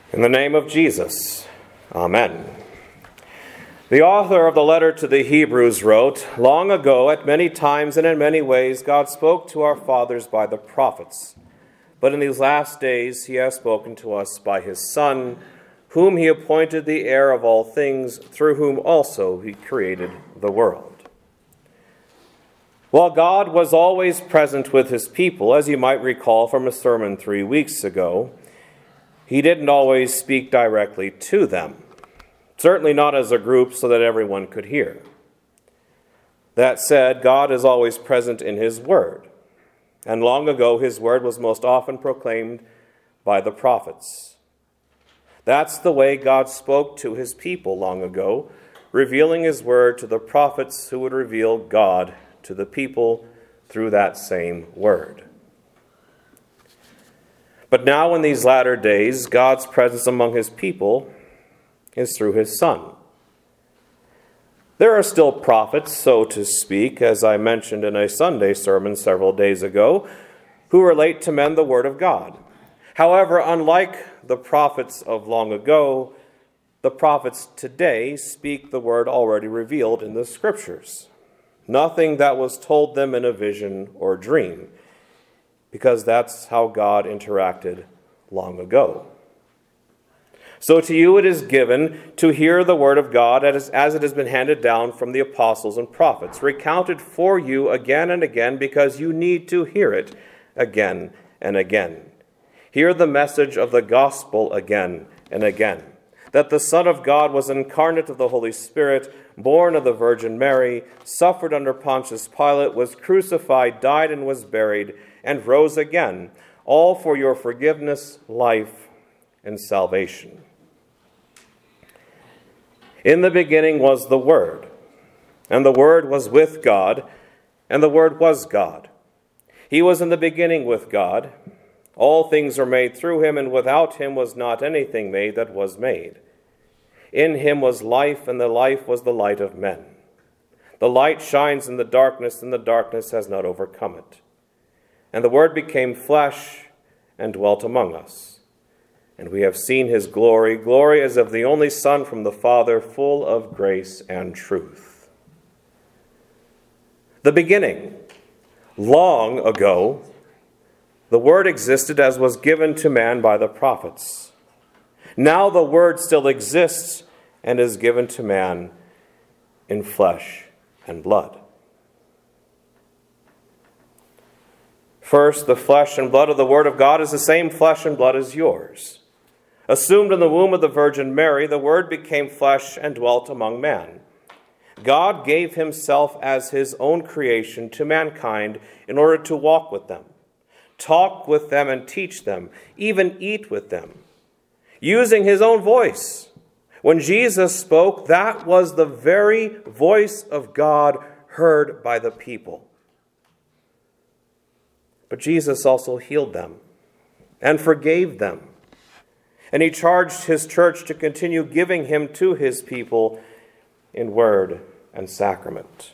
In the name of Jesus, Amen. The author of the letter to the Hebrews wrote, "Long ago, at many times and in many ways, God spoke to our fathers by the prophets. But in these last days he has spoken to us by his Son, whom he appointed the heir of all things, through whom also he created the world." While God was always present with his people, as you might recall from a sermon 3 weeks ago, he didn't always speak directly to them, certainly not as a group so that everyone could hear. That said, God is always present in his word, and long ago his word was most often proclaimed by the prophets. That's the way God spoke to his people long ago, revealing his word to the prophets who would reveal God to the people through that same word. But now in these latter days, God's presence among his people is through his Son. There are still prophets, so to speak, as I mentioned in a Sunday sermon several days ago, who relate to men the word of God. However, unlike the prophets of long ago, the prophets today speak the word already revealed in the Scriptures. Nothing that was told them in a vision or dream, because that's how God interacted long ago. So to you it is given to hear the word of God as it has been handed down from the apostles and prophets, recounted for you again and again, because you need to hear it again and again. Hear the message of the gospel again and again, that the Son of God was incarnate of the Holy Spirit, born of the Virgin Mary, suffered under Pontius Pilate, was crucified, died, and was buried, and rose again, all for your forgiveness, life, and salvation. In the beginning was the Word, and the Word was with God, and the Word was God. He was in the beginning with God. All things were made through him, and without him was not anything made that was made. In him was life, and the life was the light of men. The light shines in the darkness, and the darkness has not overcome it. And the Word became flesh and dwelt among us. And we have seen his glory, glory as of the only Son from the Father, full of grace and truth. The beginning. Long ago, the Word existed as was given to man by the prophets. Now the Word still exists and is given to man in flesh and blood. First, the flesh and blood of the Word of God is the same flesh and blood as yours. Assumed in the womb of the Virgin Mary, the Word became flesh and dwelt among men. God gave himself as his own creation to mankind in order to walk with them, talk with them and teach them, even eat with them, using his own voice. When Jesus spoke, that was the very voice of God heard by the people. But Jesus also healed them and forgave them. And he charged his church to continue giving him to his people in word and sacrament.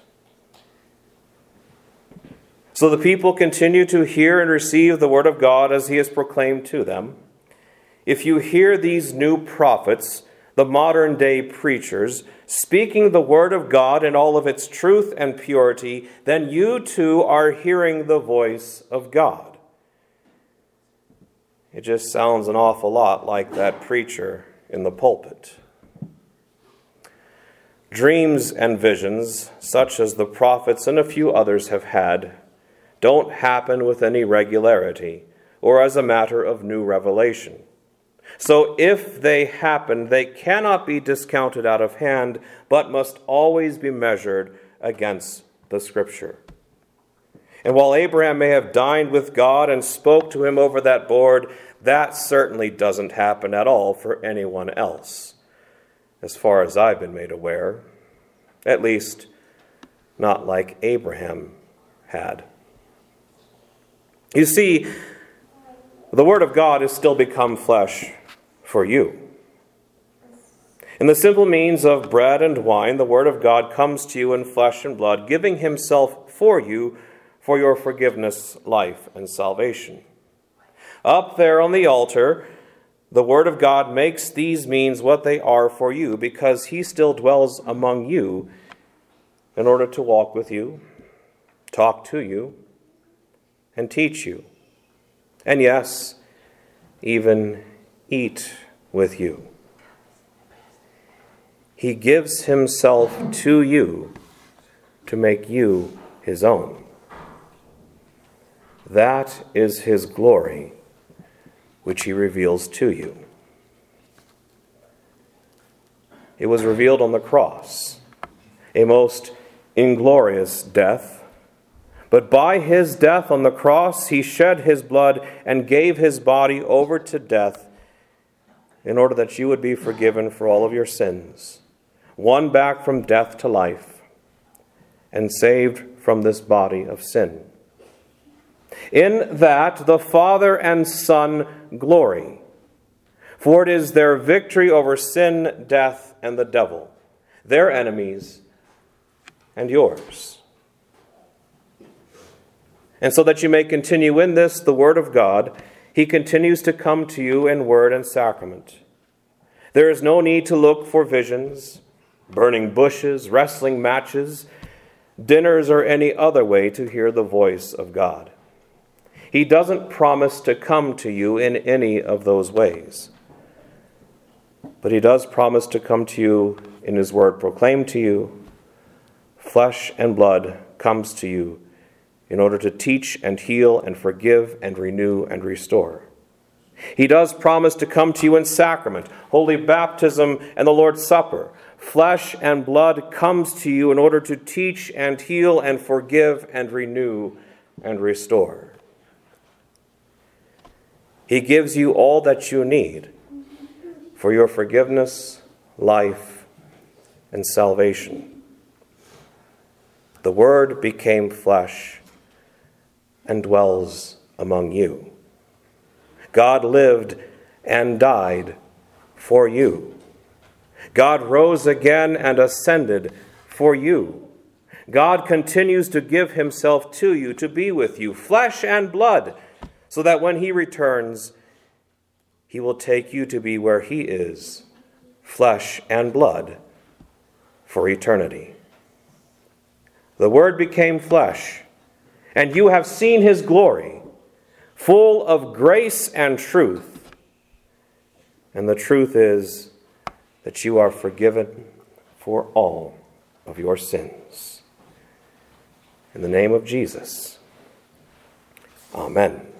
So the people continue to hear and receive the word of God as he is proclaimed to them. If you hear these new prophets, the modern day preachers, speaking the word of God in all of its truth and purity, then you too are hearing the voice of God. It just sounds an awful lot like that preacher in the pulpit. Dreams and visions, such as the prophets and a few others have had, don't happen with any regularity or as a matter of new revelation. So if they happen, they cannot be discounted out of hand, but must always be measured against the Scripture. And while Abraham may have dined with God and spoke to him over that board, that certainly doesn't happen at all for anyone else, as far as I've been made aware. At least, not like Abraham had. You see, the Word of God has still become flesh for you. In the simple means of bread and wine, the Word of God comes to you in flesh and blood, giving himself for you for your forgiveness, life, and salvation. Up there on the altar, the Word of God makes these means what they are for you, because he still dwells among you in order to walk with you, talk to you, and teach you. And yes, even eat with you. He gives himself to you to make you his own. That is his glory, which he reveals to you. It was revealed on the cross, a most inglorious death. But by his death on the cross, he shed his blood and gave his body over to death in order that you would be forgiven for all of your sins, won back from death to life, and saved from this body of sin. In that the Father and Son glory, for it is their victory over sin, death, and the devil, their enemies and yours. And so that you may continue in this, the Word of God, he continues to come to you in word and sacrament. There is no need to look for visions, burning bushes, wrestling matches, dinners, or any other way to hear the voice of God. He doesn't promise to come to you in any of those ways. But he does promise to come to you in his word proclaimed to you. Flesh and blood comes to you in order to teach and heal and forgive and renew and restore. He does promise to come to you in sacrament, holy baptism, and the Lord's Supper. Flesh and blood comes to you in order to teach and heal and forgive and renew and restore. He gives you all that you need for your forgiveness, life, and salvation. The Word became flesh and dwells among you. God lived and died for you. God rose again and ascended for you. God continues to give himself to you, to be with you, flesh and blood, so that when he returns, he will take you to be where he is, flesh and blood, for eternity. The Word became flesh, and you have seen his glory, full of grace and truth. And the truth is that you are forgiven for all of your sins. In the name of Jesus, amen.